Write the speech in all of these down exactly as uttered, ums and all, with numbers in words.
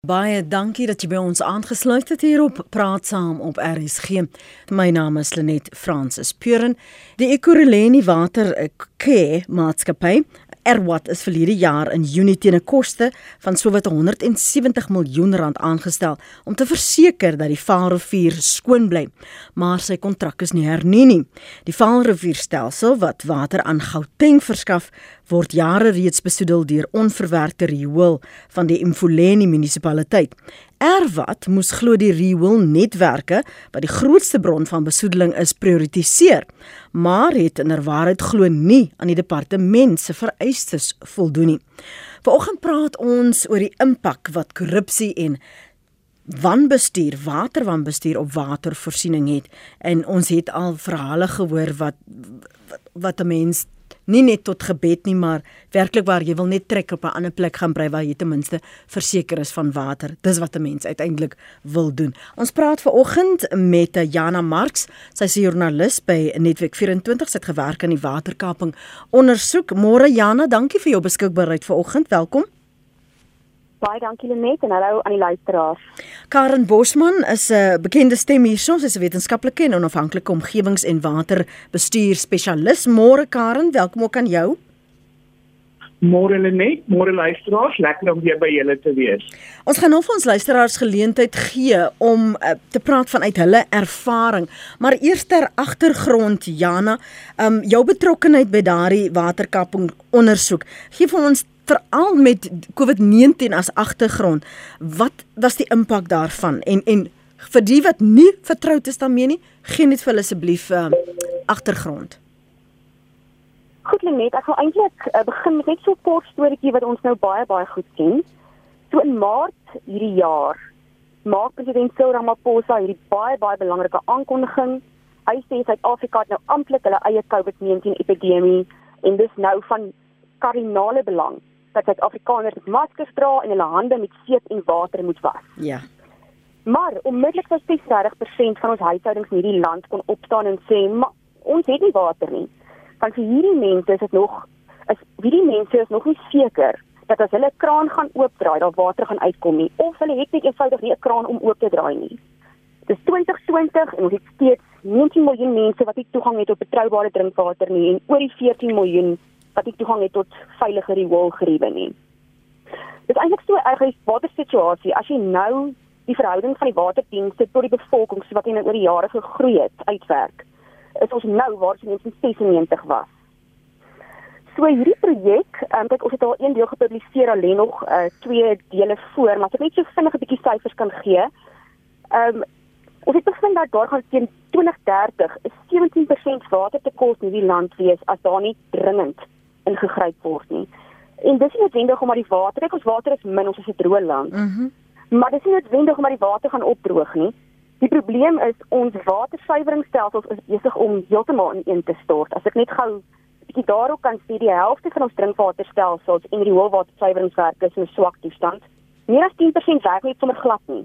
Baie dankie dat jy by ons aangesluit het hier op Praat Saam op R S G. My naam is Lenet Francis Puren. Die Ekurhuleni Water Care Maatskappy, Erwat, is verlede jaar in Junie teen 'n koste van sowat honderd en sewentig miljoen rand aangestel om te verseker dat die Vaalrivier skoon bly, maar sy kontrak is nie hernie nie. Die Vaalrivierstelsel wat water aan Gauteng verskaf, word jare reeds besoedel deur onverwerkte riool van die Mfuleni munisipaliteit. Erwat moes glo die rioolnetwerke, wat die grootste bron van besoedeling is, prioritiseer, maar het inderwaarheid glo nie aan die departement se vereistes voldoen nie. Vanoggend praat ons oor die impak wat korrupsie en wanbestuur, waterwanbestuur op watervoorsiening het, en ons het al verhale gehoor wat wat, wat 'n mens nie net tot gebed nie, maar werklik waar jy wil net trek op 'n ander plek gaan bly waar jy ten minste verseker is van water. Dis wat 'n mens uiteindelik wil doen. Ons praat vanoggend met Jana Marx. Sy is 'n joernalis by Netwerk vyf en twintig. Sy het gewerk aan die waterkaping ondersoek. Môre Jana, dankie vir jou beskikbaarheid vanoggend. Welkom. Baie dankie Lenet en hallo aan die luisteraars. Karen Bosman is 'n bekende stem hierso. Sy is 'n wetenskaplike en onafhanklike omgewings- en waterbestuur spesialis. Môre Karen, welkom ook aan jou. Môre Lenet, môre luisteraars, lekker om weer by julle te wees. Ons gaan nou vir ons luisteraars geleentheid gee om uh, te praat vanuit hulle ervaring, maar eers ter agtergrond, Jana, um, jou betrokkenheid by daardie waterkaping ondersoek. Gee vir ons veral met COVID negentien as agtergrond, wat was die impak daarvan? En en vir die wat nie vertroud is daarmee nie, gee net vir hulle asseblief uh, agtergrond. Goed Lenet, ek wil eintlik uh, begin met net so 'n kort storieetjie wat ons nou baie baie goed ken. So in Maart hierdie jaar maak president Cyril Ramaphosa hierdie baie baie belangrike aankondiging. Hy sê Suid-Afrika het nou amptelik hulle eie COVID negentien epidemie en dis nou van kardinale belang dat Suid-Afrikaners maskers dra en hulle hande met seep en water moet was. Ja. Maar onmiddellik was ses en dertig persent van ons huishoudings in hierdie land kon opstaan en sê, maar ons het nie water nie. Want vir hierdie mense is dit nog, is, hierdie mense is nog nie seker dat as hulle 'n kraan gaan oopdraai, daar water gaan uitkom nie, of hulle het net eenvoudig nie 'n kraan om oop te draai nie. Dis twintig twintig en ons het steeds negentien miljoen mense wat nie toegang het tot betroubare drinkwater nie en oor die veertien miljoen wat nie toegang het tot veilige rioolgeriewe nie. Dit is eintlik so erg die watersituasie, as jy nou die verhouding van die waterdienste tot die bevolking, so wat jy nou oor die jare gegroei het, uitwerk, is ons nou waar ons in negentien sesennegentig was. So hierdie projek, um, kijk, ons het al een deel gepubliseer, al lê nog uh, twee dele voor, maar as ek net so vinnig 'n bietjie syfers kan gee, um, ons het bevind dat daar gaan teen twintig dertig is sewentien persent watertekort in die land wees as daar nie dringend ingegryp word nie. En dis nie noodwendig omdat die water, kijk, ons water is min, ons is 'n droë land, Mm-hmm. maar dis nie noodwendig omdat die water gaan opdroog nie. Die probleem is ons watersuiweringsstelsels is besig om heeltemal ineen te stort. As ek net gou 'n bietjie daarop kan sê, die helfte van ons drinkwaterstelsels en rioolwatersuiweringswerke is in 'n swak toestand. Meer as tien persent werk net sommer glad nie.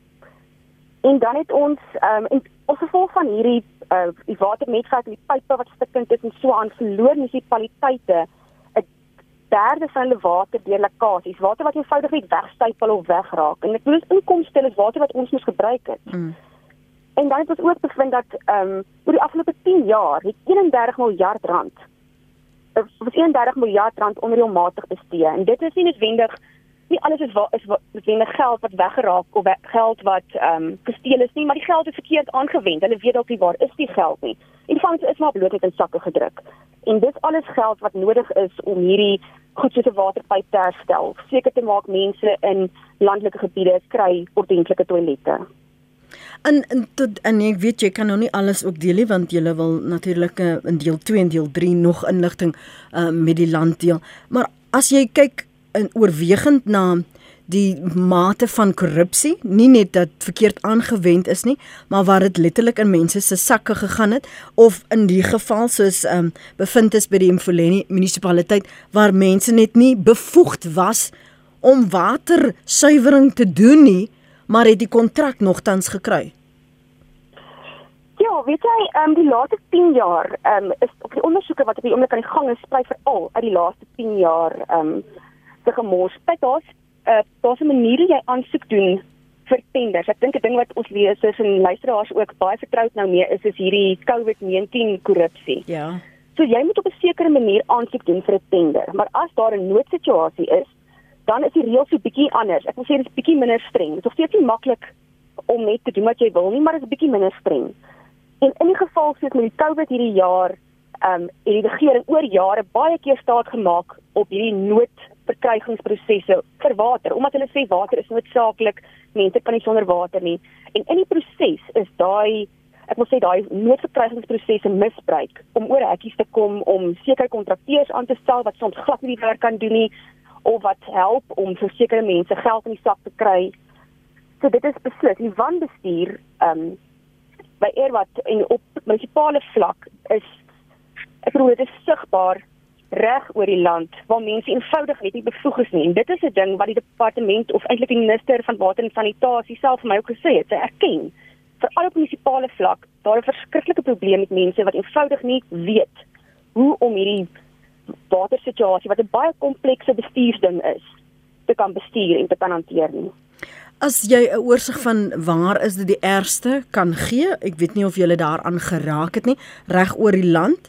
En dan het ons, um, en as gevolg van hierdie uh, die waternetwerk en die pype wat stukkend is en so aan, verloor munisipaliteite 'n derde van hulle water deur lekkasies, water wat eenvoudig net wegstypel of wegraak. En ek bedoel, inkomste is water wat ons moes gebruik het. Mm. En dan het ons ook bevind dat um, oor die afgelope tien jaar het eenendertig miljard rand, of eenendertig miljard rand onreëlmatig bestee. En dit is nie noodwendig, nie alles is, wa, is wa, noodwendig geld wat weggeraak of we, geld wat um, gesteel is nie, maar die geld is verkeerd aangewend. Hulle weet ook nie waar is die geld nie. En die feit is maar bloot net in sakke gedruk. En dis alles geld wat nodig is om hierdie goed soos 'n waterpyp te herstel, seker te maak mense in landelike gebiede kry ordentlike toilette. En, en, tot, en ek weet, jy kan nou nie alles ook deel nie, want jy wil natuurlik uh, in deel twee en deel drie nog inligting uh, met die land deel. Maar as jy kyk in oorwegend na die mate van korrupsie, nie net dat verkeerd aangewend is nie, maar waar dit letterlik in mense se sakke gegaan het, of in die geval soos um, bevind is by die Mfuleni munisipaliteit, waar mense net nie bevoegd was om watersuiwering te doen nie, maar het die kontrak nogtans gekry. Ja, weet jy, um, die laaste tien jaar, um, is op die ondersoeke wat op die oomblik aan die gang is, sprei veral uit die laaste tien jaar um, se gemors. Kyk, daar's uh, daar's 'n manier hoe jy aansoek doen vir tenders. Ek dink 'n ding wat ons lesers en luisteraars ook baie vertroud nou mee is, is hierdie COVID nineteen korrupsie. Ja. So jy moet op 'n sekere manier aansoek doen vir 'n tender, maar as daar 'n noodsituasie is, dan is die reëls so bietjie anders. Ek wil sê dit is bietjie minder streng. Dit is nog steeds nie maklik om net te doen wat jy wil nie, maar dit is bietjie minder streng. En in die geval soos met die COVID hierdie jaar, ehm um, het die regering oor jare baie keer staat gemaak op hierdie noodverkrygingsprosesse vir water, omdat hulle sê water is noodsaaklik, mense kan nie sonder water nie. En in die proses is daai ek wil sê daai noodverkrygingsprosesse misbruik om oor hekkies te kom, om sekere kontrakteurs aan te stel wat soms glad nie die werk kan doen nie, of wat help om vir sekere mense geld in die sak te kry. So dit is beslis, die wanbestuur um, by Airwat en op munisipale vlak is, ek bedoel, dit is sigbaar reg oor die land, waar mense eenvoudig net nie bevoeg is nie. En dit is 'n ding wat die departement, of eintlik die minister van water en sanitasie self vir my ook gesê het, sy erken, veral op munisipale vlak, daar 'n verskriklike probleem met mense wat eenvoudig nie weet hoe om hierdie watersituasie, wat 'n baie komplekse bestuursding is, te kan bestuur en te kan hanteer nie. As jy 'n oorsig van waar is dit die ergste kan gee, ek weet nie of jy daaraan geraak het nie, reg oor die land?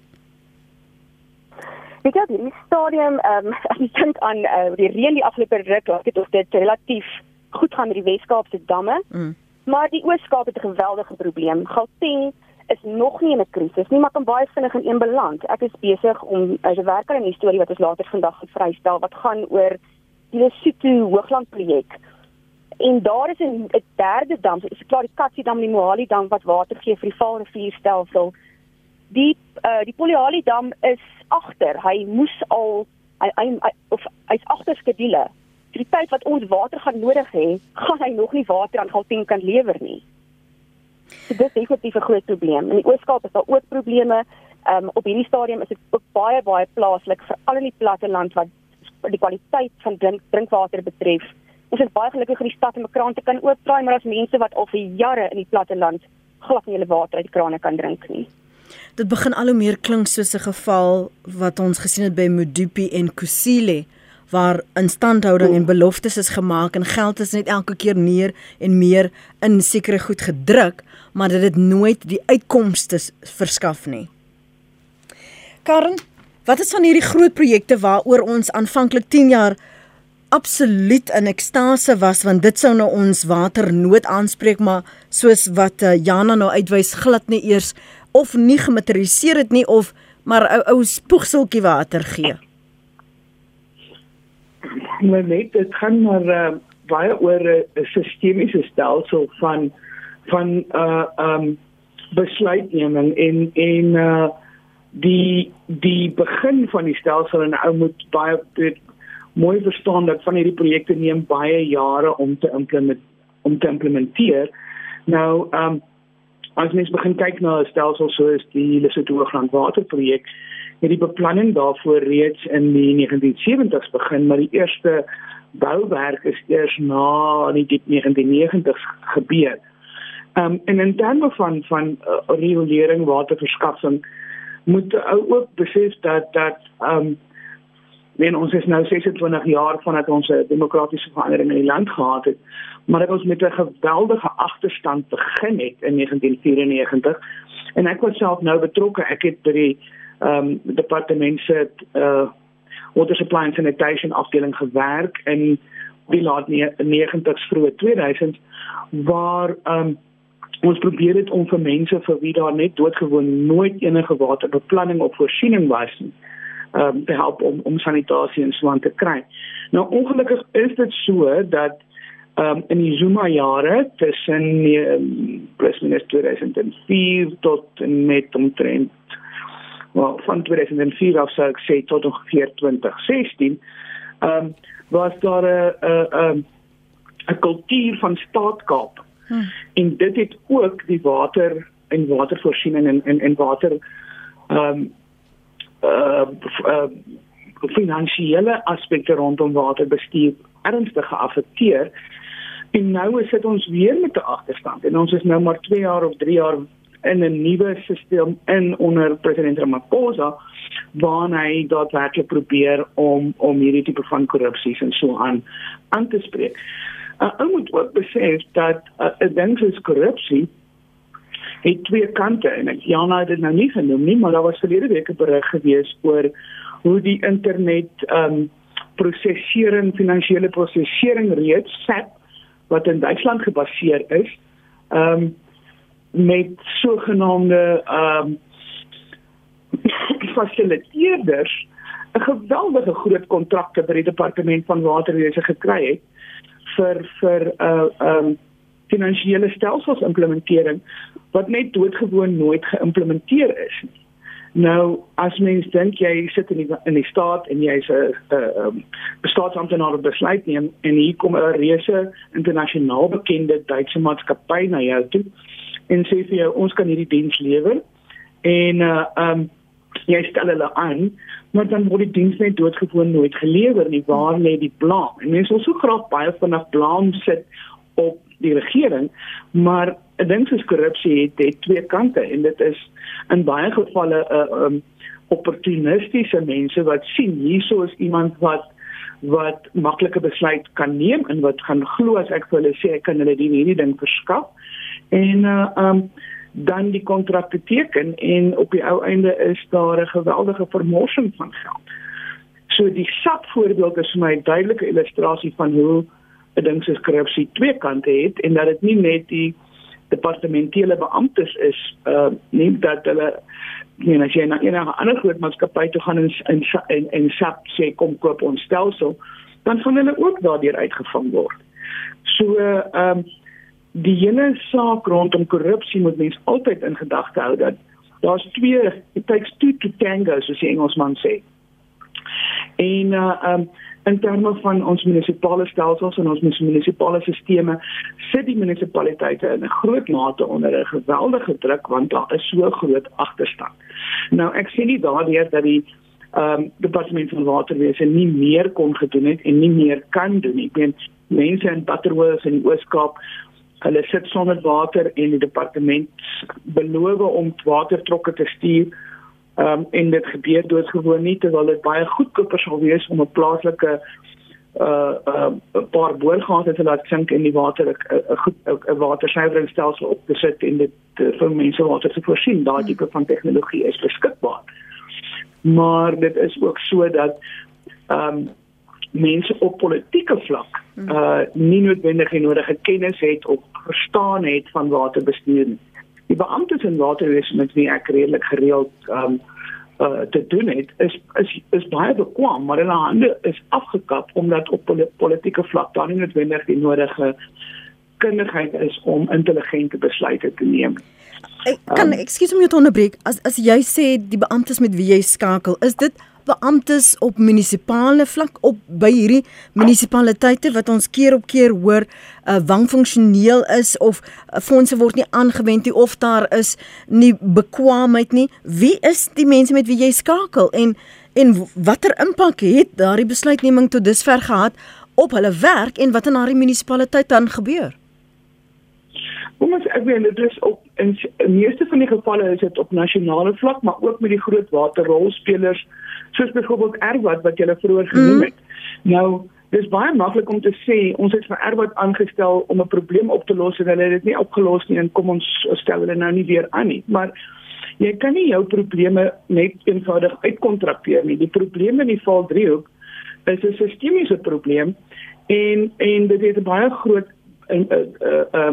Ek het hierdie stadium, um, ek dink aan uh, die reën die afgelope ruk, laat dit of dit relatief goed gaan met die Wes-Kaapse damme, mm. maar die Oos-Kaap het 'n geweldige probleem. Gauteng is nog nie in 'n krisis nie, maar kan baie vinnig in een beland. Ek is besig om as 'n werker in die storie wat ons later vandag gaan vrystel, wat gaan oor die Lesotho Hoogland projek. En daar is 'n derde dam, so is klaar die Katsi dam, die Mohali dam wat water gee vir die Vaalrivierstelsel. Die uh, die Polihali dam is agter. Hy moes al hy, hy, hy of hy's agter skedule. Die tyd wat ons water gaan nodig hê, gaan hy nog nie water aan Gauteng kan lewer nie. So dit is definitief 'n groot probleem. In die Oos-Kaap is daar ook probleme. Um, op hierdie stadium is dit ook baie baie plaaslik, veral in die platteland wat die kwaliteit van drink, drinkwater betref. Ons is baie gelukkig in die stad om 'n kraan te kan oopdraai, maar daar's mense wat al vir jare in die platteland glad nie hulle water uit die krane kan drink nie. Dit begin al hoe meer klink soos 'n geval wat ons gesien het by Medupi en Kusile, waar instandhouding en beloftes is gemaak en geld is net elke keer meer en meer in sekere goed gedruk, maar dit het nooit die uitkomste verskaf nie. Karen, wat is van hierdie groot projekte waaroor ons aanvanklik tien jaar absoluut in ekstase was, want dit sou nou ons waternood aanspreek, maar soos wat uh, Jana nou uitwys, glad nie eers of nie gematerialiseer het nie, of maar 'n ou spoegseltjie water gee. Maar net, dit gaan maar uh, baie oor 'n uh, sistemiese stelsel van van uh um besluitneming en en uh die die begin van die stelsel, en ou moet baie weet, mooi verstaan dat van hierdie projekte neem baie jare om te implement, om te implementeer. Nou um as mens begin kyk na 'n stelsel soos die Lesotho Hoogland waterprojek, het die beplanning daarvoor reeds in die negentien sewenties begin, maar die eerste bouwerk is eers na die diep negentien negentigs gebeur. Um, en in terme van, van uh, regulering, waterverskaffing, moet ou ook besef dat, dat um, men, ons is nou sesentwintig jaar vandat ons 'n demokratiese verandering in die land gehad het, maar dat ons met 'n geweldige agterstand begin het in negentien vierennegentig, en ek was self nou betrokke, ek het by die um, departement se uh, Water Supply and Sanitation afdeling gewerk in die laat negentigs, vroeë tweeduisend, waar um, ons probeer het om vir mense vir wie daar net doodgewoon nooit enige waterbeplanning of voorsiening was nie, um, te help om, om sanitasie en so aan te kry. Nou ongelukkig is dit so dat um, in die Zuma jare tussen um, plus minus tweeduisend vier tot en met omtrent well, van tweeduisend vier af sou ek sê tot ongeveer twintig sestien, um, was daar 'n 'n kultuur van staatkaap. Hmm. En dit het ook die water en watervoorsiening en, en, en water um, uh, uh, finansiële aspekte rondom waterbestuur ernstig geaffekteer. En nou sit ons weer met 'n agterstand. En ons is nou maar twee jaar of drie jaar in 'n nuwe stelsel in onder president Ramaphosa, waar hy daadwerklik probeer om om hierdie tipe van korrupsies en so aan aan te spreek. Uh, ou moet ook besef dat 'n uh, ding soos korrupsie het twee kante, en ek Jana het dit nou nie genoem nie, maar daar was verlede week 'n berig gewees oor hoe die internet um, prosesering, finansiële prosesering reeds S A P, wat in Duitsland gebaseer is, um, met sogenaamde um, fasiliteerders 'n geweldige groot kontrakte by die departement van waterwese gekry het vir vir uh, um, finansiële stelsels implementering wat net doodgewoon nooit geïmplementeer is nie. Nou, as mens dink jy sit in die, in die staat en jy's 'n um, staatsamptenaar op besluit neem en hier kom 'n reuse internasionaal bekende Duitse maatskappy na jou toe en sê vir jou ons kan hierdie diens lewer en uh, um, jy stel hulle aan, maar dan word die diens net doodgewoon nooit gelewer nie. Waar lê die blame? En mense wil so graag baie vanaf blame sit op die regering, maar 'n ding soos korrupsie het, het twee kante en dit is in baie gevalle 'n uh, um, opportunistiese mense wat sien hierso is iemand wat wat maklike besluit kan neem en wat gaan glo as ek vir hulle sê ek kan hulle die hierdie ding verskaf en uh, um, dan die kontrakte teken en op die ou einde is daar 'n geweldige vermorsing van geld. So die S A P voorbeeld is vir my 'n duidelike illustrasie van hoe 'n ding soos korrupsie twee kante het en dat dit nie net die departementele beamptes is, uh, nie dat hulle, nie, as jy na enige ander groot maatskappy toe gaan en, en, en, en S A P sê kom koop ons stelsel, dan gaan hulle ook daardeur uitgevang word. So, uh, um, die hele saak rondom korrupsie moet mens altyd in gedagte hou dat daar's twee, it takes two to tango, soos die Engelsman sê. En uh, um, in terme van ons munisipale stelsels en ons munisipale sisteme sit die munisipaliteite in 'n groot mate onder 'n geweldige druk want daar is so groot agterstand. Nou ek sê nie daardeur dat die um, departement van waterwese nie meer kon gedoen het en nie meer kan doen. Ek meen mense in Butterworth in die Oos-Kaap, hulle sit sonder water en die departement beloof om watertrokke te stuur. Um, en dit gebeur doodgewoon nie, terwyl dit baie goedkoper sal wees om 'n plaaslike uh, uh, paar boorgate te laat sink in die water, 'n watersuiweringsstelsel op te sit en dit uh, vir mense water te voorsien. Daai tipe van tegnologie is beskikbaar. Maar dit is ook so dat um, mense op politieke vlak uh, nie noodwendig die nodige kennis het of verstaan het van waterbestuur nie. Die beamptes in waterwese met wie ek redelik gereeld um, uh, te doen het, is, is, is baie bekwam, maar hulle hande is afgekap, omdat op pol politieke vlak daar nie noodwendig die nodige kundigheid is om intelligente besluite te neem. Ek kan, um, ekskuus om jou te onderbreek, as, as jy sê die beamptes met wie jy skakel, is dit beamptes op munisipale vlak, op by hierdie munisipaliteite wat ons keer op keer hoor uh, wanfunksioneel is of uh, fondse word nie aangewend nie of daar is nie bekwaamheid nie. Wie is die mense met wie jy skakel en en watter impak het daardie besluitneming tot dusver gehad op hulle werk en wat in daardie munisipaliteit dan gebeur? Kom ons ek weet dit is op in die meeste van die gevalle is dit op nasionale vlak, maar ook met die groot waterrolspelers soos byvoorbeeld Erwat wat julle vroeër genoem het. Mm. Nou, dis baie maklik om te sê ons het vir Erwat aangestel om 'n probleem op te los en hulle het dit nie opgelos nie en kom ons stel hulle nou nie weer aan nie. Maar jy kan nie jou probleme net eenvoudig uitkontrakteer nie. Die probleem in die Vaal-driehoek is 'n sistemiese probleem en en dit het 'n baie groot en uh, uh, uh,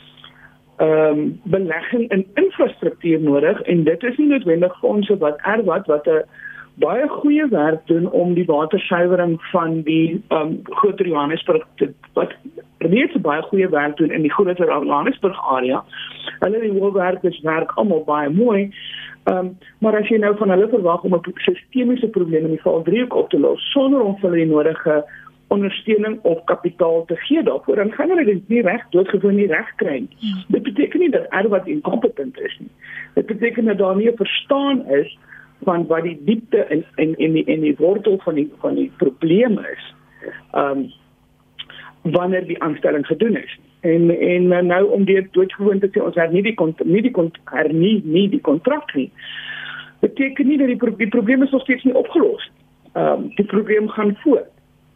um, belegging in infrastruktuur nodig en dit is nie noodwendig fondse wat Erwat wat 'n baie goeie werk doen om die watersuiwering van die um, groter Johannesburg te, wat reeds baie goeie werk doen in die groter Johannesburg area. Hulle die hoofwerkers werk almal baie mooi, um, maar as jy nou van hulle verwag om 'n sistemiese probleem in die Vaal-driehoek op te los sonder om hulle die nodige ondersteuning of kapitaal te gee daarvoor, dan gaan hulle dit nie reg, doodgewoon nie reg kry nie. Hmm. Dit beteken nie dat Erwat incompetent is nie. Dit beteken dat daar nie 'n verstaan is van wat die diepte en en en die en die wortel van die van die probleem is. Um wanneer die aanstelling gedoen is. En en nou om dit doodgewoon te sê ons hernie die nie die hernie nie die kontrak nie. Beteken nie dat die, pro die probleem is nog steeds nie opgelos. Um, die probleem gaan voort.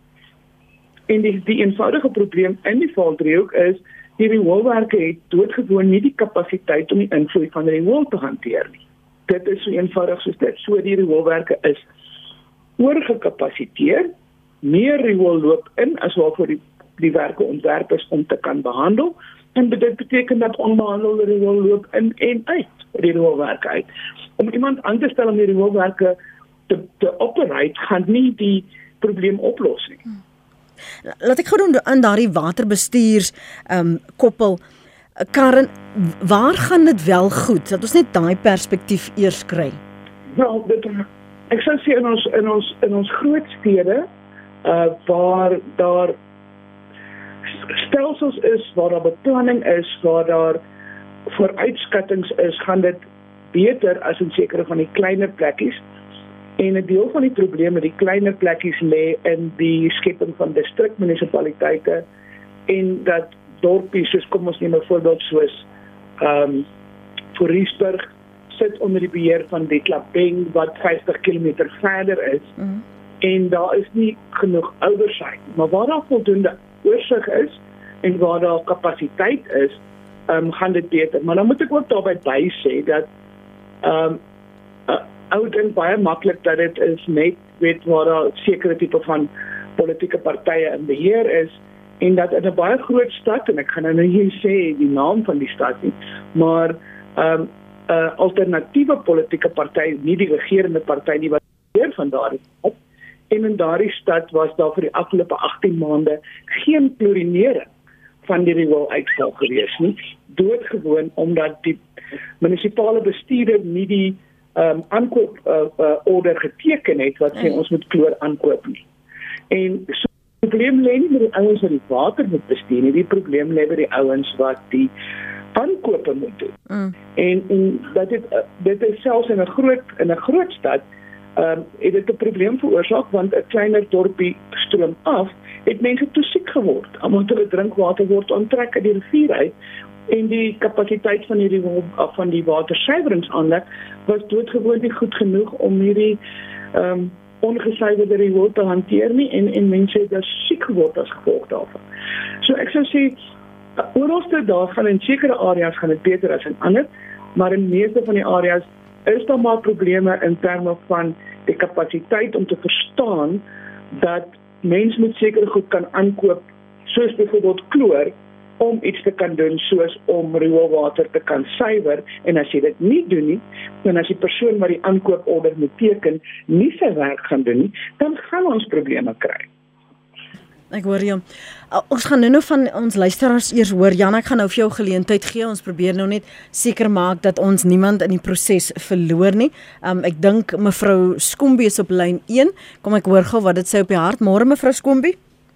En die, die eenvoudige probleem in die valdriehoek is die rioolwerke het doodgewoon nie die kapasiteit om die invloed van die riool te hanteer nie. Dit is so eenvoudig soos dit. So die rioolwerke is oorgekapasiteer, meer riool loop in as waarvoor die, die werke ontwerp is om te kan behandel, en dit beteken dat onbehandelde riool loop in en uit die rioolwerke uit. Om iemand aan te stel om die rioolwerke te, te operate, gaan nie die probleem oplos nie. Hmm. Laat ek gou doen aan daardie waterbestuurs um, koppel. Karen, waar gaan dit wel goed? Dat ons net daai perspektief eers kry. Wel, dit, ek sou sê in ons in ons in ons groot stede uh, waar daar stelsels is, waar daar beplanning is, waar daar vooruitskattings is, gaan dit beter as in sekere van die kleiner plekkies. En 'n deel van die probleem met die kleiner plekkies lê in die skepping van distrikmunisipaliteite en dat dorpies, soos kom ons neem 'n voorbeeld soos ehm um, Fourierberg sit onder die beheer van Betlabeng wat vyftig kilometer verder is. Mm. En daar is nie genoeg oversight. Maar waar daar voldoende oorsig is en waar daar kapasiteit is, um, gaan dit beter. Maar dan moet ek ook daarby by sê dat ehm um, ou dink baie maklik dat dit is net weet waar daar sekere tipe van politieke partye in beheer is en dat in 'n baie groot stad, en ek gaan nou nie sê die naam van die stad nie, maar ehm um, 'n uh, alternatiewe politieke party, nie die regerende party nie, wat beheer van daardie stad, en in daardie stad was daar vir die afgelope agttien maande geen klorinering van die riooluitval gewees nie, doodgewoon omdat die munisipale bestuurder nie die Um, aankoop uh, uh, order geteken het wat sê ons moet kloor aankoop nie. En so die probleem lê nie met die ouens wat die water moet bestuur nie, die probleem lê by die ouens wat die aankope moet doen. Mm. En, en dat dit uh, dit is selfs in 'n groot in 'n groot stad um, het dit 'n probleem veroorsaak want 'n kleiner dorpie stroom af, het mense toe siek geword. Almal hulle drinkwater word onttrek uit die rivier uit. En die kapasiteit van hierdie van die watersuiweringsaanleg was doodgewoon nie goed genoeg om hierdie um, ongesuiwerde riool te hanteer nie en en mense het daar siek geword as gevolg daarvan. So ek sou sê oralste daar gaan in sekere areas gaan dit beter as in ander, maar in meeste van die areas is daar maar probleme in terme van die kapasiteit om te verstaan dat mens moet sekere goed kan aankoop soos byvoorbeeld kloor om iets te kan doen soos om rioolwater te kan suiwer, en as jy dit nie doen nie, en as die persoon wat die aankooporder moet teken, nie sy werk gaan doen nie, dan gaan ons probleme kry. Ek hoor jou. Ons gaan nou nou van ons luisteraars eers hoor. Jan, ek gaan nou vir jou geleentheid gee. Ons probeer nou net seker maak dat ons niemand in die proses verloor nie. Um, ek dink mevrou Skombie is op lyn een. Kom ek hoor gou wat dit sê op die hart. Môre mevrou Skombie.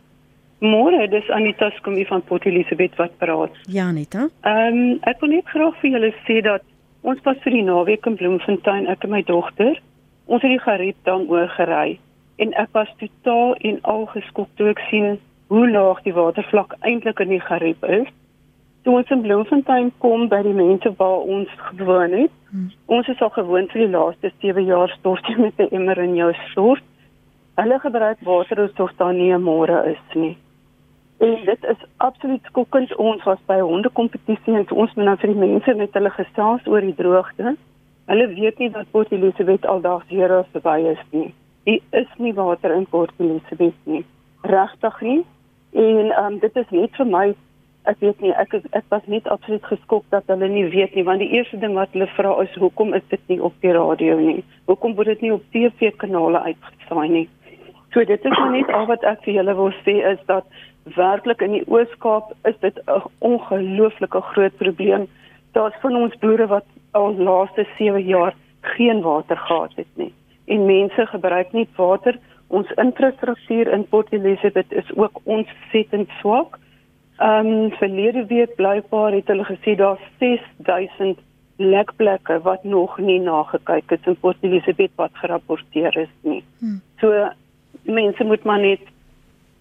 Môre, dis Anita Skombie van Port Elizabeth wat praat. Ja, Anita. Ehm um, ek wil net graag vir julle sê dat ons was vir die naweek in Bloemfontein, ek en my dogter. Ons het die Gariep dan oorgery en ek was totaal en al geskok toe ek sien hoe laag die watervlak eintlik in die Gariep is. Toe ons in Bloemfontein kom by die mense waar ons gewoon het, hmm. ons is al gewoon vir die laaste sewe jaar stort jy met 'n emmer in jou stort. Hulle gebruik water asof daar nie 'n môre is nie. En dit is absoluut skokkend. Ons was by 'n hondekompetisie en ons moet nou vir die mense met hulle gesels oor die droogte. Hulle weet nie dat Port Elizabeth aldag zero verby is nie. Daar is nie water in Port Elizabeth nie. Regtig nie. En um, dit is net vir my, ek weet nie, ek, ek was net absoluut geskok dat hulle nie weet nie, want die eerste ding wat hulle vra is, hoekom is dit nie op die radio nie? Hoekom word dit nie op T V-kanale uitgesaai nie? So dit is nou net al wat ek vir julle wil sê, is dat werklik in die Oos-Kaap is dit 'n ongelooflike groot probleem. Daar's van ons boere wat al laaste sewe jaar geen water gehad het nie. En mense gebruik nie water. Ons infrastruktuur in Port Elizabeth is ook ontsettend swak. Ehm um, verlede week blykbaar het hulle gesê daar's ses duisend lekplekke wat nog nie nagekyk is in Port Elizabeth wat gerapporteer is nie. Hmm. So mense moet maar net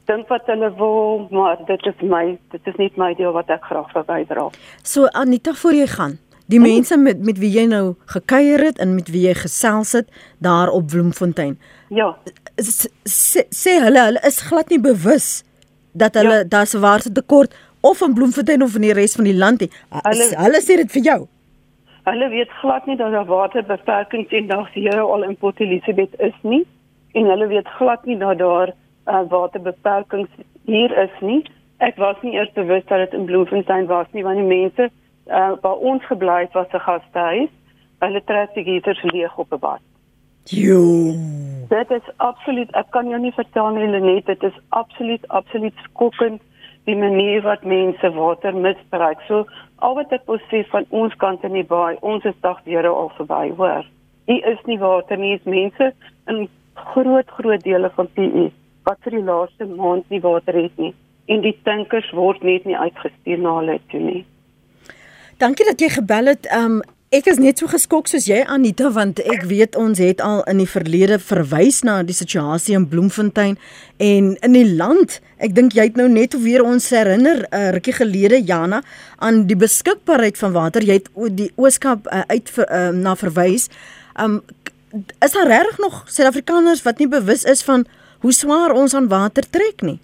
dink wat hulle wil, maar dit is my, dit is nie my deel wat ek graag wil bydra. So Anita, voor jy gaan, die hmm. mense met, met wie jy nou gekuier het en met wie jy gesels het, daar op Bloemfontein, Ja. sê, sê hulle, hulle is glad nie bewus, dat hulle, ja. daar's 'n watertekort, of in Bloemfontein of in die res van die land nie. Hulle, hulle sê dit vir jou. Hulle weet glad nie dat daar waterbeperkings en dagsere al in Port Elizabeth is nie, en hulle weet glad nie dat daar uh, waterbeperkings hier is nie. Ek was nie eers bewus dat dit in Bloemfontein was nie, want die mense uh, waar ons gebly het was 'n gastehuis, hulle trek die gieters leeg op 'n bad. Jo. Dit is absoluut, ek kan jou nie vertel nie, Lenet, dit is absoluut, absoluut skokkend, die manier wat mense water misbruik. So, al wat ek wil sê van ons kant in die baai, ons is dagdere al verby, hoor. Hier is nie water nie, is mense in groot, groot dele van P E, wat vir die laaste maand nie water het nie. En die tankers word net nie uitgestuur na hulle toe nie. Dankie dat jy gebel het. Um, ek is net so geskok soos jy, Anita, want ek weet ons het al in die verlede verwys na die situasie in Bloemfontein en in die land. Ek dink jy het nou net weer ons herinner, uh, rukkie gelede, Jana, aan die beskikbaarheid van water. Jy het die Ooskaap uh, uit uh, na verwys. Um, is daar regtig nog Suid-Afrikaners wat nie bewus is van hoe swaar ons aan water trek nie?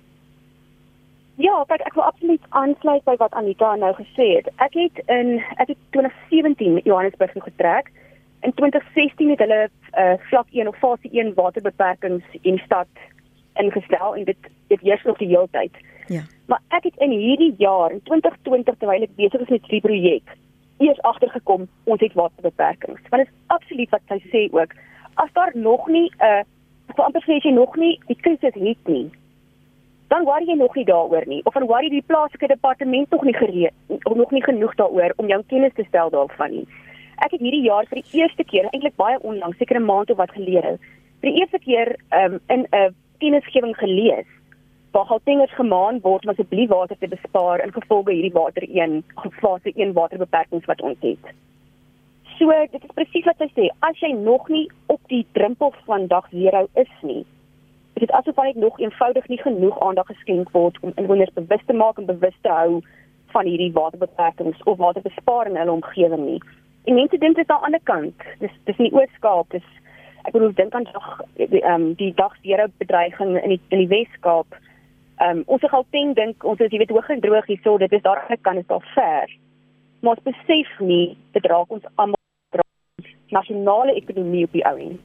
Ja, kijk, ek wil absoluut aansluit by wat Anita nou gesê het. Ek het in ek het twintig sewentien Johannesburg toe getrek. In twintig sestien het hulle uh, vlak een of fase een waterbeperkings in die stad ingestel en dit dit heers nog die hele tyd. Ja. Maar ek het in hierdie jaar, in twintig twintig, terwyl ek besig is met die projek, eers agtergekom ons het waterbeperkings. Want dit is absoluut wat sy sê ook. As daar nog nie 'n uh, ek wil amper sê as jy nog nie die krisis het nie, dan worry jy nog nie daaroor nie, of dan worry die plaaslike departement nog nie gereed, of nog nie genoeg daaroor om jou kennis te stel daarvan nie. Ek het hierdie jaar vir die eerste keer, eintlik baie onlangs, seker 'n maand of wat gelede, vir die eerste keer um, in 'n kennisgewing gelees, waar Gautengers gemaan word om asseblief water te bespaar in gevolge hierdie water een, fase een waterbeperkings wat ons het. So, dit is presies wat sy sê, as jy nog nie op die drempel van dag zero is nie, is dit asof hy nog eenvoudig nie genoeg aandag geskenk word om inwoners bewus te maak en bewus te hou van hierdie waterbeperkings of waterbesparing in hulle omgewing nie. En mense dink dit is aan die ander kant. Dis dis in die Oos-Kaap, dis ek bedoel dink aan dag die, um, die dag zero bedreiging in die in die Wes-Kaap. Um, ons in Gauteng dink ons is jy weet hoog en droog hierso, dit is daar aan die kant is daar ver. Maar ons besef nie dit raak ons almal nasionale ekonomie op die ou end.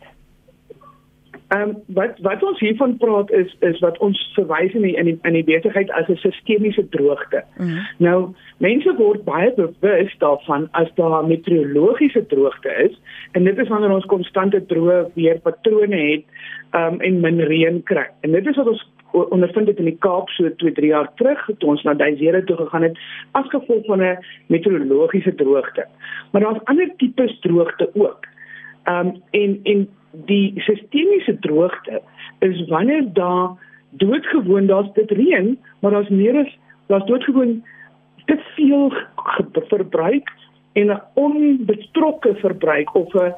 Um, wat wat ons hiervan praat is is wat ons verwys in die in die, in die besigheid as 'n sistemiese droogte. Mm-hmm. Nou mense word baie bewus daarvan as daar meteorologiese droogte is en dit is wanneer ons konstante droë weerpatrone het um, en min reën kry. En dit is wat ons ondervind het in die Kaap so twee, drie jaar terug toe ons na Duisere toe gegaan het as gevolg van 'n meteorologiese droogte. Maar daar's ander tipes droogte ook. Um, en en die sistemiese droogte is wanneer daar doodgewoon, daar's dit reën, maar daar's meer as daar's doodgewoon te veel verbruik en 'n onbetrokke verbruik of 'n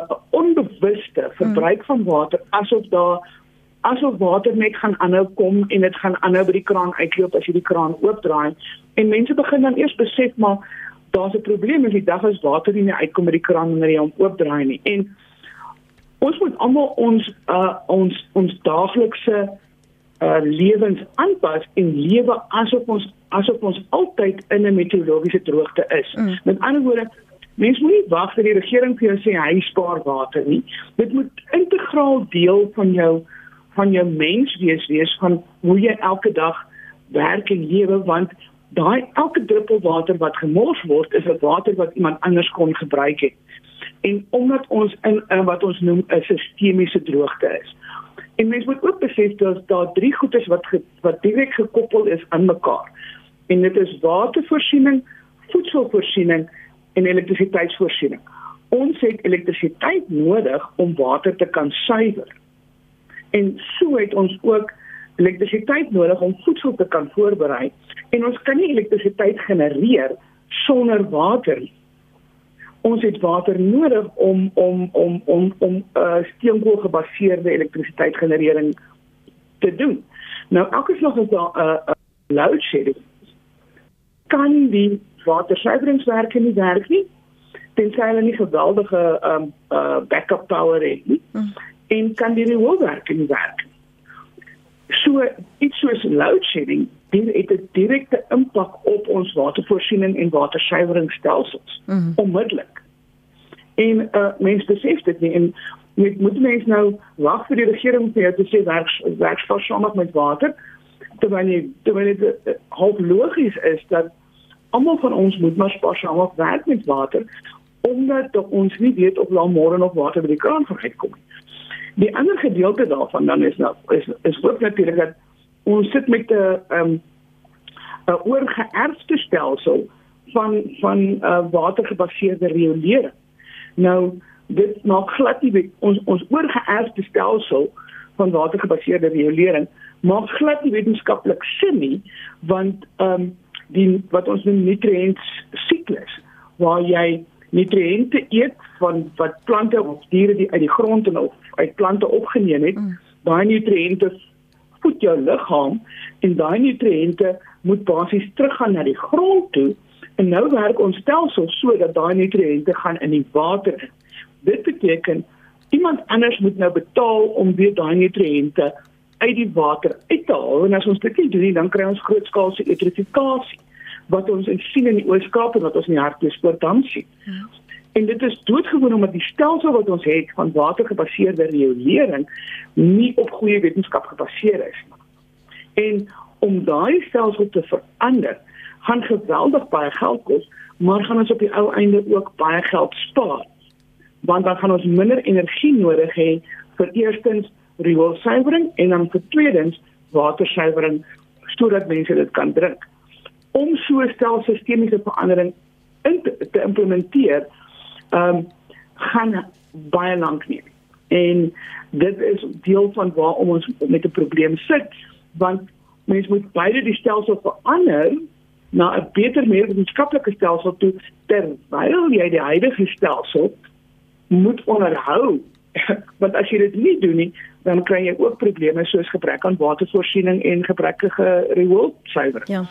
onbewuste verbruik van water, asof daar asof water net gaan aanhou kom en dit gaan aanhou by die kraan uitloop as jy die kraan oopdraai en mense begin dan eers besef maar daar's 'n probleem as die dag as water nie uitkom by die kraan wanneer jy hom oopdraai nie. En ons moet almal ons uh, ons ons daaglikse uh, lewens aanpas en lewe asof ons asof ons altyd in 'n meteorologiese droogte is. Mm. Met ander woorde, mens moet nie wag dat die regering vir jou sê hy spaar water nie. Dit moet integraal deel van jou van jou menswees wees van hoe jy elke dag werk en lewe, want daai elke druppel water wat gemors word is 'n water wat iemand anders kon gebruik het. En omdat ons in, in wat ons noem 'n sistemiese droogte is. En mens moet ook besef dat daar drie goedes wat ge, wat direk gekoppel is aan mekaar. En dit is watervoorsiening, voedselvoorsiening en elektrisiteitsvoorsiening. Ons het elektrisiteit nodig om water te kan suiwer. En so het ons ook elektrisiteit nodig om voedsel te kan voorberei. En ons kan nie elektrisiteit genereer sonder water nie. Ons het water nodig om om om om om uh, steenkool gebaseerde elektrisiteitsgenerering te doen. Nou elke slag as daar 'n uh, uh, load shedding kan die watersuiveringswerke nie werk nie, tensy hulle nie geweldige um, uh, backup power het nie, mm. en kan die rioolwerke nie werk nie. So iets soos load shedding, dit het 'n direkte impak op ons watervoorsiening en watersuiveringsstelsels, mm. onmiddellik. En uh, mense besef dit nie, en moet, moet mense nou wag vir die regering vir jou te sê werk, werk spaarsamig met water, terwyl jy, terwyl dit uh, half logies is dat almal van ons moet maar spaarsamig werk met water, omdat ons nie weet of daar môre nog water by die kraan gaan uitkom nie. Die ander gedeelte daarvan dan is nou is is ook natuurlik dat ons sit met 'n 'n 'n oorgeerfde stelsel van van uh, watergebaseerde riolering. Nou dit maak glad nie ons ons oorgeerfde stelsel van watergebaseerde riolering maak glad nie wetenskaplik sin nie, want ehm um, die wat ons noem nutriënt siklus, waar jy nutriënte eet van wat plante of diere die uit die grond en of uit plante opgeneem het, mm. daai nutriënte voed jou liggaam en daai nutriënte moet basies teruggaan na die grond toe, en nou werk ons stelsel so dat daai nutriënte gaan in die water in. Dit beteken iemand anders moet nou betaal om weer daai nutriënte uit die water uit te haal, en as ons dit nie doen, dan kry ons grootskaalse eutrofikasie, wat ons sien in die Oos-Kaap en wat ons in die Hartbeespoort-dam sien. Ja. En dit is doodgewoon omdat die stelsel wat ons het van watergebaseerde riolering nie op goeie wetenskap gebaseer is. En om daai stelsel te verander, gaan geweldig baie geld kos, maar gaan ons op die ou einde ook baie geld spaar. Want dan gaan ons minder energie nodig hê vir eerstens rioolsuivering en dan vir tweedens watersuivering, sodat mense dit kan drink. Om so 'n stel sistemiese verandering in te, te implementeer, um, gaan baie lank neem. En dit is deel van waarom ons met 'n probleem sit, want mens moet beide die stelsel verander na 'n beter, meer wetenskaplike stelsel toe, terwyl jy die huidige stelsel moet onderhou. Want as jy dit nie doen nie, dan kry jy ook probleme soos gebrek aan watervoorsiening en gebrekkige rioolsuivering. Ja.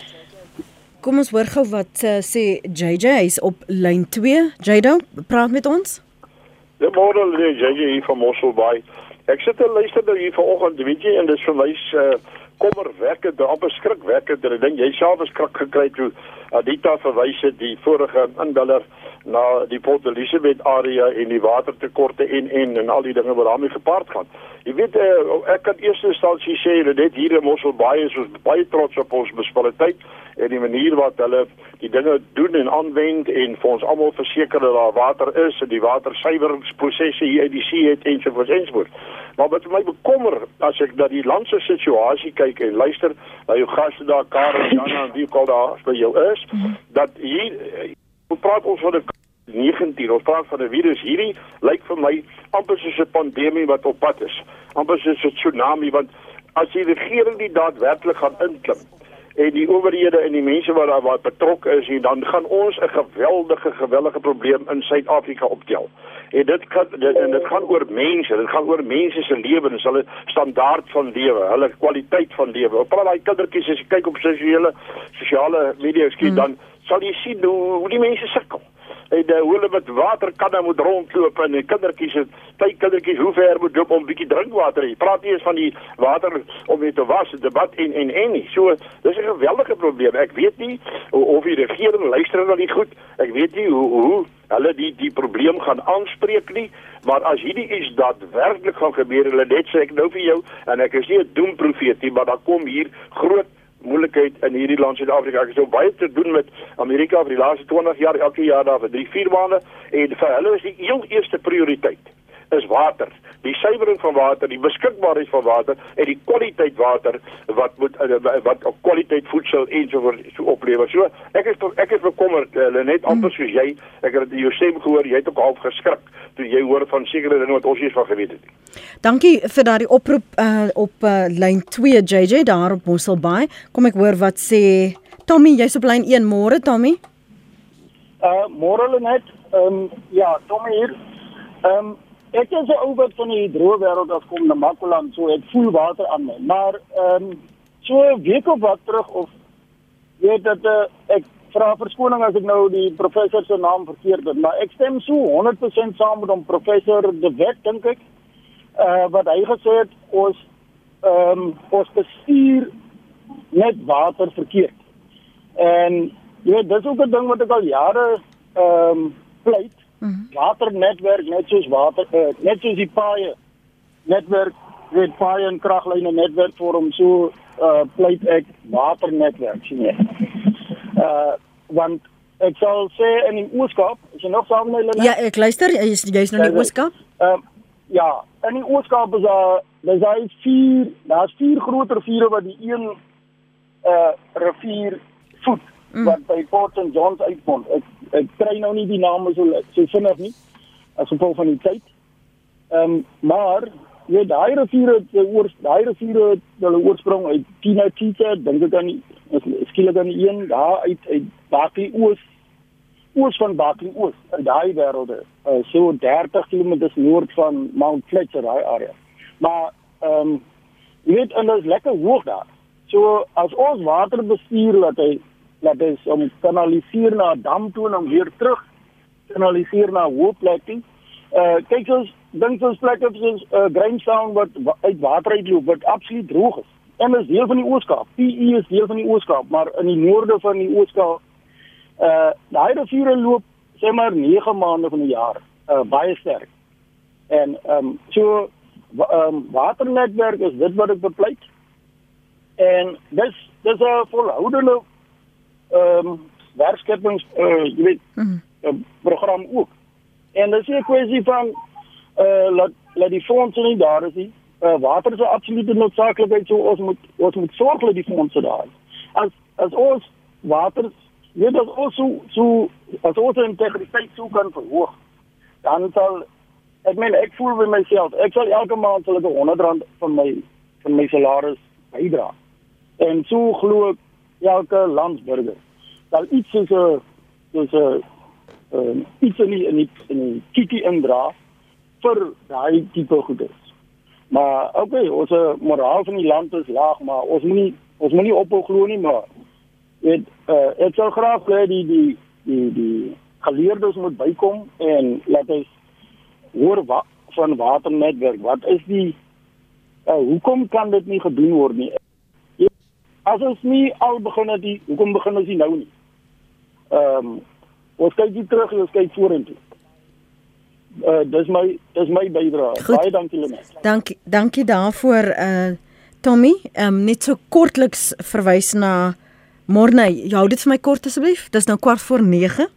Kom ons hoor gou wat uh, sê J J is op lyn twee. Jado, praat met ons. Ja, môre lê J J hier van Mosselbaai. Ek sit en luister nou hier vanoggend, weet jy, en dis vir my uh, kommerwekkend, amper skrikwekkend. Ek dink jy self is skrik gekry toe Adita verwys het, die vorige inbeller, na die Port Elizabeth area en die watertekorte en en en al die dinge wat daarmee gepaard gaan. Jy weet, uh, ek kan eers instansie sê dat dit hier in Mosselbaai is ons baie trots op ons munisipaliteit en die manier wat hulle die dinge doen en aanwend en vir ons almal verseker dat daar water is en die watersuiveringsprosesse hier uit die see het ensovoorts ensovoorts. Maar wat my bekommer as ek na die landse situasie kyk en luister na jou gaste daar, Karen, Jana en wie ook al daar by jou is, mm-hmm. dat hier ons praat ons van 'n negentien, ons praat van 'n virus hierdie lyk vir my amper soos 'n pandemie wat op pad is. Amper soos 'n tsunami, want as die regering nie daadwerklik gaan inklim en die owerhede en die mense wat daar wat betrokke is, en dan gaan ons 'n geweldige geweldige probleem in Suid-Afrika optel. En dit kan dit, en dit gaan oor mense, dit gaan oor mense se lewens, hulle standaard van lewe, hulle kwaliteit van lewe. Op al daai kindertjies as jy kyk op sosiale sosiale media skien, mm. dan sal jy sien hoe, hoe die mense sukkel. En uh, hoe hulle met waterkanne moet rondloop en die kindertjies, tyd kindertjies hoe ver moet loop om 'n bietjie drinkwater. Jy praat nie eens van die water om mee te was, debat en en en nie. So, dis 'n geweldige probleem. Ek weet nie of die regering luister na die goed. Ek weet nie hoe hoe hulle die die probleem gaan aanspreek nie, maar as hierdie iets daadwerklik gaan gebeur, hulle net sê ek nou vir jou, en ek is nie 'n doemprofeet nie, maar daar kom hier groot moeilikheid in hierdie land Suid-Afrika. Ek het so baie te doen met Amerika vir die laaste twintig jaar, elke jaar daar vir drie, vier maande, en vir hulle is die heel eerste prioriteit is water. Die suiwering van water, die beskikbaarheid van water en die kwaliteit water wat moet wat op kwaliteit voedsel ensovoorts so oplewer. So ek is ek is bekommerd, net amper soos jy. Ek het jou stem gehoor, jy het ook half geskrik toe jy hoor van sekere dinge wat ons nie van geweet het nie. Dankie vir daardie oproep uh, op uh, lyn twee J J daar op Mosselbaai. Kom ek hoor wat sê Tommy, jy's op lyn een. Môre Tommy. Uh môre net. Ehm um, ja, Tommy hier. Ehm um, ek is 'n ou wat van die droëwêreld afkom, Namakoland, so ek voel water aan my. Maar ehm um, so 'n week of wat terug of weet dat uh, ek vra verskoning as ek nou die professor se naam verkeerd het, maar ek stem so honderd persent saam met hom, professor De Wet dink ek, uh, wat hy gesê het ons ehm um, ons bestuur net water verkeerd. En jy weet, dis ook 'n ding wat ek al jare ehm um, pleit. Mm-hmm. Waternetwerk, net soos water, uh, net soos die paaie netwerk, weet paaie en kraglyne netwerk vorm, so uh, pleit ek waternetwerk sien jy. Uh, want ek sal sê in die Ooskaap, is jy nog saam met my? Ja, ek luister, jy is jy's nou in die Ooskaap? Uh, ja, in die Ooskaap is daar dis daar vier, daar's vier groot riviere wat die een uh, rivier voed. Mm. Wat by Port Saint John's uitkom. Ek ek kry nou nie die name so so vinnig nie as gevolg van die tyd. Ehm um, maar jy weet daai riviere het oor daai riviere het hulle oorsprong uit Tinatita, dink ek aan die skielik aan die een daar uit uit Barkley Oos oos van Barkley Oos uit daai wêrelde. Uh, so dertig kilometer noord van Mount Fletcher daai area. Maar ehm um, jy weet en dit is lekker hoog daar. So as ons water bestuur laat hy laat ons om kanaliseer na 'n dam toe en om weer terug kanaliseer na hoë plekke. Uh kyk ons dink ons plekke soos uh, Grahamstown wat wa uit water uitloop wat absoluut droog is. En is deel van die Ooskaap. P E is deel van die Ooskaap, maar in die noorde van die Ooskaap uh daai riviere loop sê maar nege maande van die jaar uh baie sterk. En ehm um, so ehm um, waternetwerk is dit wat ek bepleit. En dis dis 'n volhoudende ehm um, werkskepings uh, jy weet mm. uh, program ook. En dis 'n kwessie van uh laat laat die fondse nie daar is nie. Uh, water is 'n absolute noodsaaklikheid, so ons moet ons moet sorg dat die fondse daar is. As as ons water weet dat ons so, so as ons integriteit so kan verhoog, dan sal ek meen ek voel by myself, ek sal elke maand sal ek honderd rand van my van my salaris bydra. En so glo ek elke landsburger sal iets soos 'n soos 'n um, iets in die in die, in die kitty indra vir daai tipe goederes. Maar okay, ons moraal van die land is laag, maar ons moenie ons moenie ophou glo nie, maar weet uh, ek sal graag hê die die die die geleerdes moet bykom en laat ons hoor wat van waternetwerk. Wat is die uh, hoekom kan dit nie gedoen word nie? As ons nie al begin het, die, hoekom begin ons nie nou nie? Ehm um, ons kyk nie terug, ons kyk vorentoe. Uh, dis my dis my bydrae. Baie dankie Lenet. Dankie dankie daarvoor uh Tommy. Ehm um, net so kortliks verwys na Morney. Jy hou dit vir my kort asseblief. Dis nou kwart voor nege.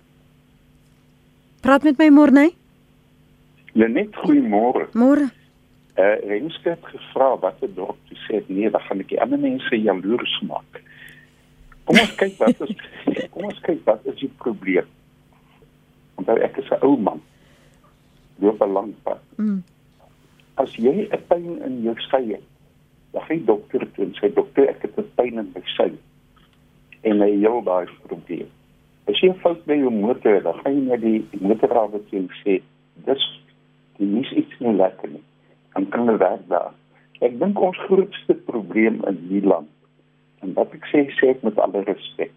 Praat met my Morney. Lenet, goeiemôre. Môre. Uh Renske het gevra wat 'n dokter sê, nee, dan gaan ek die ander mense jaloers maak. Kom ons kyk wat is kom ons kyk wat is die probleem. Want ek is 'n ou man. Loop 'n lang pad. Mm. As jy 'n pyn in jou sy het, dan gaan jy dokter toe en sê dokter, ek het 'n pyn in my sy. En hy heel daai probleem. As jy 'n fout by jou motor, dan gaan jy na die motorraad toe en sê, dis die mis iets nie lekker nie. Dan kan hulle werk daar. Ek dink ons grootste probleem in die land, en wat ek sê, sê ek met alle respek.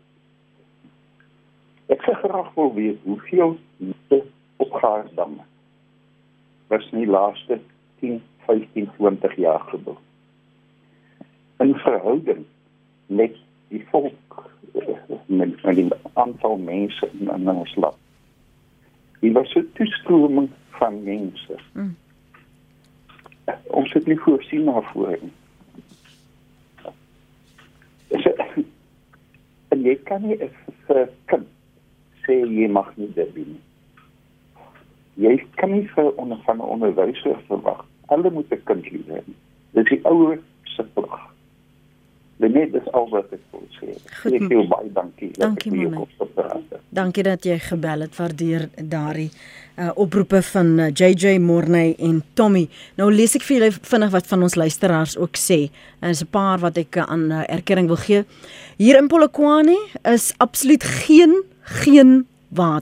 Ek sê graag wil weet, hoeveel mense opgaasdamme was in die laaste tien, vyftien, twintig jaar gebou. In verhouding met die volk, met, met die aantal mense in, in ons land. Die was 'n toestroming van mense. Mm. Ons het nie voorsien daarvoor nie. En jy kan nie vir kind sê jy mag nie dit doen. Jy kan nie vir onder van 'n onderwyser verwag. Hulle moet 'n kind lief hê. Dit is die ouer se plig. Dit is al wat ek wil sê. Ek wil baie dankie. Dankie man. Dankie dat jy gebel het. Waardeer daardie uh, oproepe van uh, J J Morney en Tommy. Nou lees ek vir julle vinnig wat van ons luisteraars ook sê. En is 'n paar wat ek uh, aan uh, erkenning wil gee. Hier in Polokwane is absoluut geen geen water.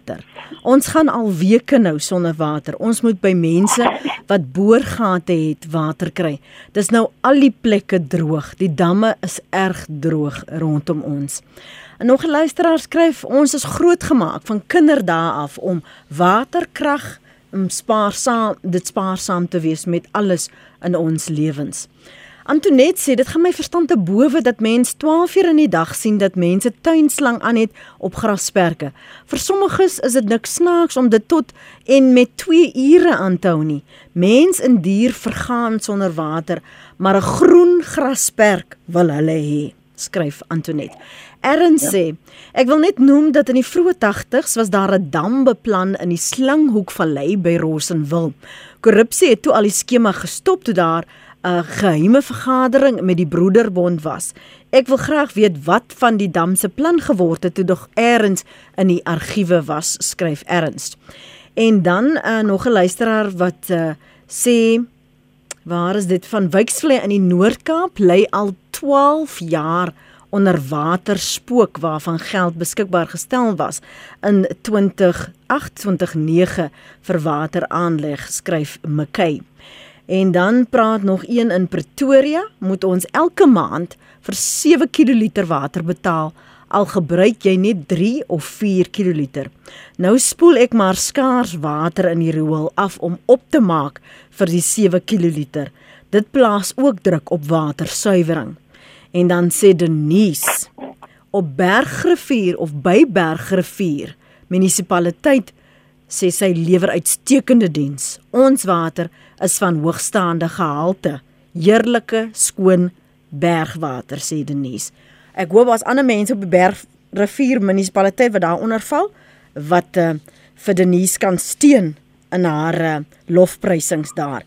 Ons gaan al weke nou sonder water. Ons moet by mense wat boorgate het water kry. Dis nou al die plekke droog. Die damme is erg droog rondom ons. En nog 'n luisteraar skryf, ons is grootgemaak van kinderdae af om waterkrag, om spaarsaam, dit spaarsaam te wees met alles in ons lewens. Antoinette sê, dit gaan my verstand te bowe dat mens twaalf uur in die dag sien dat mense tuinslang aan het op grasperke. Vir sommiges is dit niks snaaks om dit tot en met twee ure aan te hou nie. Mens en dier vergaan sonder water, maar 'n groen grasperk wil hulle hê, skryf Antoinette. Ernst ja. sê, ek wil net noem dat in die vroeë tagtigs was daar 'n dam beplan in die Slanghoekvallei by Rossenwil. Korrupsie het toe al die skema gestop toe daar 'n geheime vergadering met die Broederbond was. Ek wil graag weet wat van die dam se plan geword het toe nog eers in die argiewe was, skryf Ernst. En dan uh, nog 'n luisteraar wat uh, sê, waar is dit, van Wyksvlei in die Noord-Kaap lê al twaalf jaar onder water spook waarvan geld beskikbaar gestel was in twintig agt twintig nege vir wateraanleg, skryf McKay. En dan praat nog een in Pretoria, moet ons elke maand vir sewe kiloliter water betaal, al gebruik jy net drie of vier kiloliter. Nou spoel ek maar skaars water in die riool af om op te maak vir die sewe kiloliter. Dit plaas ook druk op watersuiwering. En dan sê Denise, op Bergrivier of by Bergrivier munisipaliteit, sê sy lewer uitstekende diens. Ons water is van hoogstaande gehalte. Heerlike, skoon bergwater, sê Denise. Ek hoop as ander mense op die Bergrivier munisipaliteit wat daar onderval, wat uh, vir Denise kan steun in haar uh, lofprysings daar.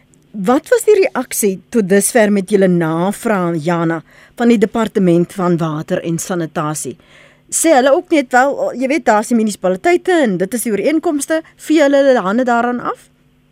Wat was die reaksie tot dusver met julle navraag, Jana, van die Departement van Water en Sanitasie? Sê hulle ook net wel, jy weet, daar is die munisipaliteite en dit is die ooreenkomste, vee hulle hulle hande daaraan af?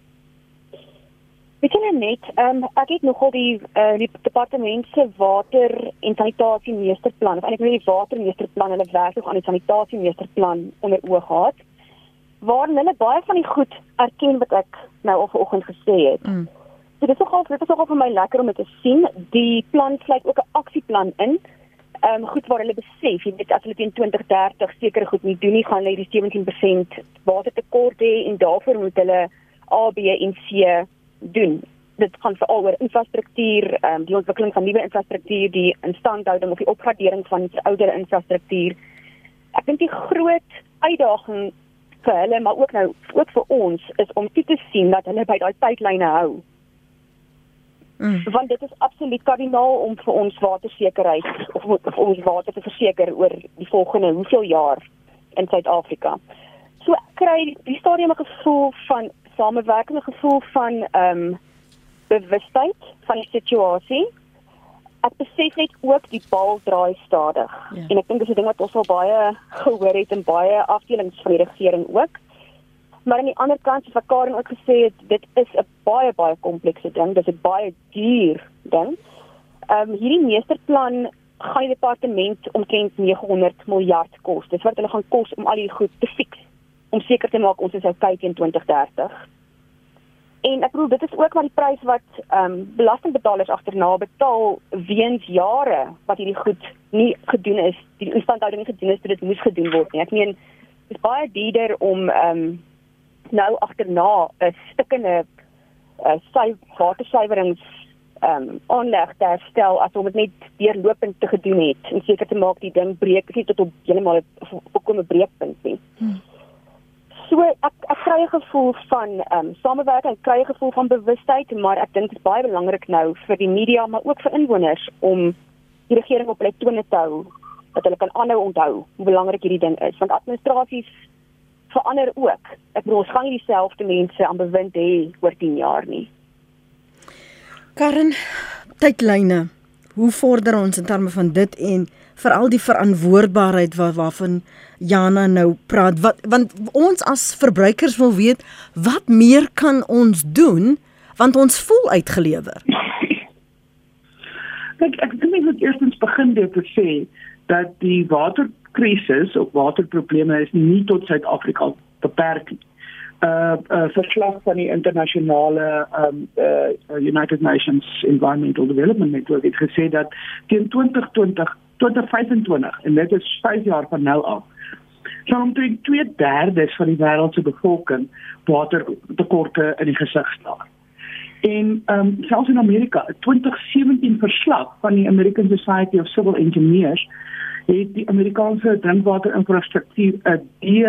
Weet jy net, um, ek het nogal die, uh, die departement se water en sanitasie meesterplan, of eintlik nie die watermeesterplan, hulle werk nog aan die sanitasie meesterplan onder oog gehad, waarin hulle baie van die goed erken wat ek nou al vanoggend gesê het. Mm. So dit is nogal, dit is nogal vir my lekker om dit te sien. Die plan sluit ook 'n aksieplan in. Ehm um, goed waar hulle besef, jy weet as hulle teen twintig dertig seker goed nie doen nie, gaan hulle die sewentien persent watertekort hê en daarvoor moet hulle A, B en C doen. Dit gaan veral oor infrastruktuur, ehm um, die ontwikkeling van nuwe infrastruktuur, die instandhouding of die opgradering van verouderde infrastruktuur. Ek dink die groot uitdaging vir hulle, maar ook nou ook vir ons, is om toe te sien dat hulle by daai tydlyne hou. Mm. Want dit is absoluut kardinaal om vir ons watersekerheid of, of ons water te verseker oor die volgende hoeveel jaar in Suid-Afrika. So ek kry die stadium 'n gevoel van samewerking, 'n gevoel van ehm um, bewustheid van die situasie. Ek besef net ook die bal draai stadig. Yeah. En ek dink dis 'n ding wat ons al baie gehoor het in baie afdelings van die regering ook. Maar aan die ander kant, soos wat Karen ook gesê het, dit is 'n baie, baie komplekse ding, dit is 'n baie duur ding. Um, hierdie meesterplan gaan die departement omtrent nege honderd miljard kos. Dis wat hulle gaan kos om al die goed te fix, om seker te maak ons is okay teen twintig dertig. En ek bedoel, dit is ook maar die prys wat um, belastingbetalers agterna betaal weens jare wat hierdie goed nie gedoen is, die instandhouding nie gedoen is, dit moes gedoen word nie. Ek meen, dit is baie duurder om um, nou agterna 'n stukkende uh, watersuiwerings um, aanleg te herstel as om dit net deurlopend te gedoen het en seker te maak die ding breek nie tot op heeltemal 'n volkomme breekpunt nie. Hmm. So ek, ek kry 'n gevoel van um, samewerking, ek kry 'n gevoel van bewustheid, maar ek dink dit is baie belangrik nou vir die media, maar ook vir inwoners om die regering op hulle tone te hou, dat hulle kan aanhou onthou hoe belangrik hierdie ding is, want administrasies verander ook. Ek bedoel, ons gaan nie dieselfde mense aan bewind hê oor tien jaar nie. Karen, tydlyne, hoe vorder ons in terme van dit en veral die verantwoordbaarheid waar, waarvan Jana nou praat, wat, want ons as verbruikers wil weet, wat meer kan ons doen, want ons voel uitgelewer. Kijk, ek dink ek moet eerstens begin deur te sê, dat die waterkrisis of waterprobleme is nie tot Suid-Afrika beperk nie. Uh, uh, verslag van die internasionale um, uh, United Nations Environmental Development Network het gesê dat teen twintig twintig, twintig vyfentwintig, en dit is vyf jaar van nou af, sal omtrent twee derdes van die wêreld se bevolking watertekorte in die gesig staar. En um, selfs in Amerika, 'n twintig sewentien verslag van die American Society of Civil Engineers het die Amerikaanse drinkwaterinfrastruktuur 'n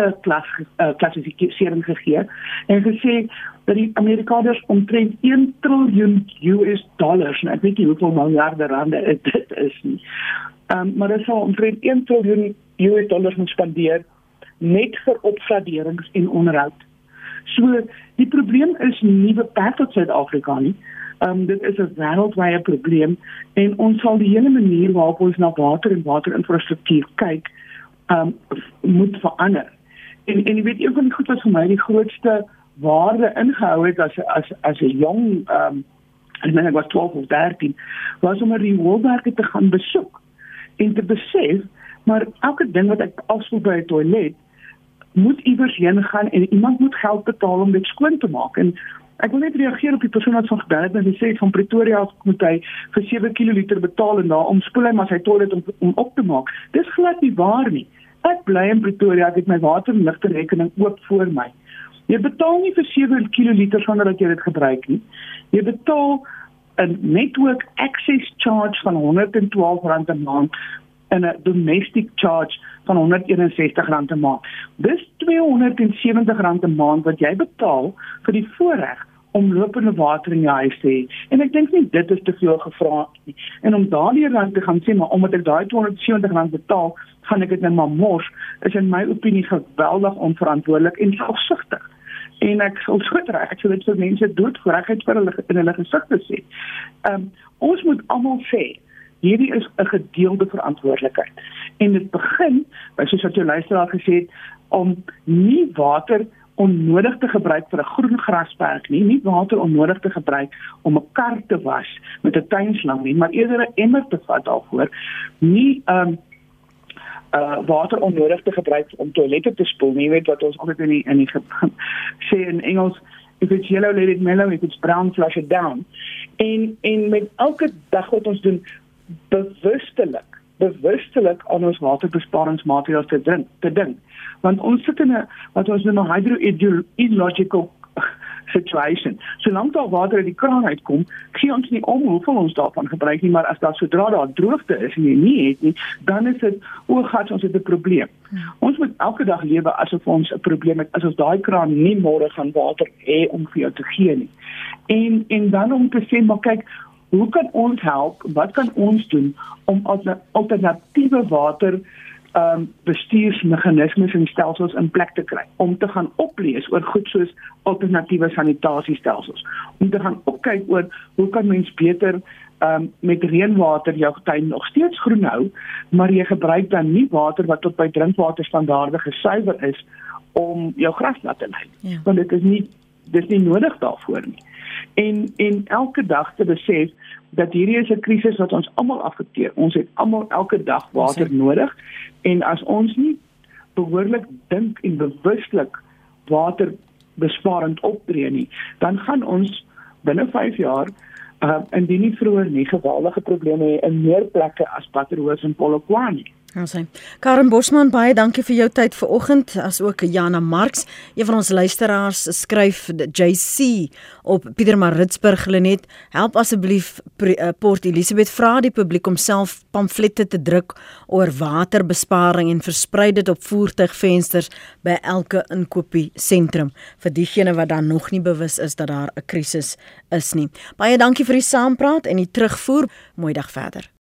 D-klassifisering gegee en gesê dat die Amerikaners omtrent een triljoen U S dollars, en ek weet nie hoeveel miljarde rande dit is nie, um, maar dit sal omtrent een triljoen U S dollars moet spandeer net vir opgraderings en onderhoud. So, die probleem is nie beperk tot Suid-Afrika nie. Um, dit is 'n wêreldwye probleem en ons sal die hele manier waarop ons na water en waterinfrastruktuur kyk, um, moet verander. En en jy weet, een van die goed wat vir my die grootste waarde ingehou het as as as 'n jong, um, ek meen ek was twaalf of dertien, was om 'n rioolwerke te gaan besoek en te besef, maar elke ding wat ek afspoel by 'n toilet, moet iewers heen gaan en iemand moet geld betaal om dit skoon te maak. En ek wil net reageer op die persoon wat van gebel het en die sê van Pretoria af moet hy vir sewe kiloliter betaal en daarom spoel hy maar sy toilet om, om op te maak. Dis glad nie waar nie. Ek bly in Pretoria, ek het my water en ligte rekening oop voor my. Jy betaal nie vir sewe kiloliter sonder dat jy dit gebruik nie. Jy betaal 'n network access charge van honderd en twaalf rand 'n maand en 'n domestic charge van honderd eenensestig rand 'n maand. Dis tweehonderd en sewentig rand 'n maand wat jy betaal vir die voorreg om lopende water in jou huis te hê. En ek dink nie dit is te veel gevra nie. En om daardie rand te gaan sê, maar omdat ek daai tweehonderd sewentig rand betaal, gaan ek dit net maar mors, is in my opinie geweldig onverantwoordelik en selfsugtig. En ek sal so reg, ek sal dit vir mense doodgeregheid vir hulle in hulle gesig te sê. Um, ons moet almal sê, hierdie is 'n gedeelde verantwoordelikheid. En dit begin, soos wat jou luisteraar gesê het, om nie water onnodig te gebruik vir 'n groen grasperk nie, nie water onnodig te gebruik om 'n kar te was met 'n tuinslang nie, maar eerder 'n emmer te vat daarvoor, nie um, uh, water onnodig te gebruik om toilette te spoel nie, weet wat ons altyd in die, in die sê in Engels, if it's yellow, let it mellow, if it's brown, flush it down. En, en met elke dag wat ons doen, bewustelik, bewustelik aan ons waterbesparingsmaatreëls te dink, te dink. Want ons sit in 'n wat ons noem 'n hydro-ideological situation. Solank daar water uit die kraan uitkom, gee ons nie om hoeveel ons daarvan gebruik nie, maar as daar sodra daar droogte is en jy nie het nie, dan is dit, o gat, ons het 'n probleem. Hmm. Ons moet elke dag lewe asof ons 'n probleem het, as ons daai kraan nie môre gaan water hê om vir jou te gee nie. En, en dan om te sê, maar kyk, hoe kan ons help, wat kan ons doen om alternatiewe water um, bestuursmeganismes en stelsels in plek te kry, om te gaan oplees oor goed soos alternatiewe sanitasiestelsels, om te gaan opkyk oor hoe kan mens beter um, met reënwater jou tuin nog steeds groen hou, maar jy gebruik dan nie water wat tot by drinkwaterstandaarde gesuiwer is om jou grasland te lei, ja. Want dit is nie, dit is nie nodig daarvoor nie. En, en elke dag te besef dat hierdie is 'n krisis wat ons almal affekteer. Ons het almal elke dag water nodig en as ons nie behoorlik dink en bewuslik waterbesparend optree nie, dan gaan ons binne vyf jaar uh, indien nie vroeër nie geweldige probleme hê in meer plekke as Butterworth en Polokwane. Awesome. Karen Bosman, baie dankie vir jou tyd vanoggend, as ook Jana Marx. Een van ons luisteraars skryf J C op Pietermaritzburg, Lenet, help asseblief Port Elizabeth, vra die publiek om self pamflette te druk oor waterbesparing en versprei dit op voertuigvensters by elke inkopiesentrum, vir diegene wat dan nog nie bewus is dat daar 'n krisis is nie. Baie dankie vir die saampraat en die terugvoer. Mooi dag verder.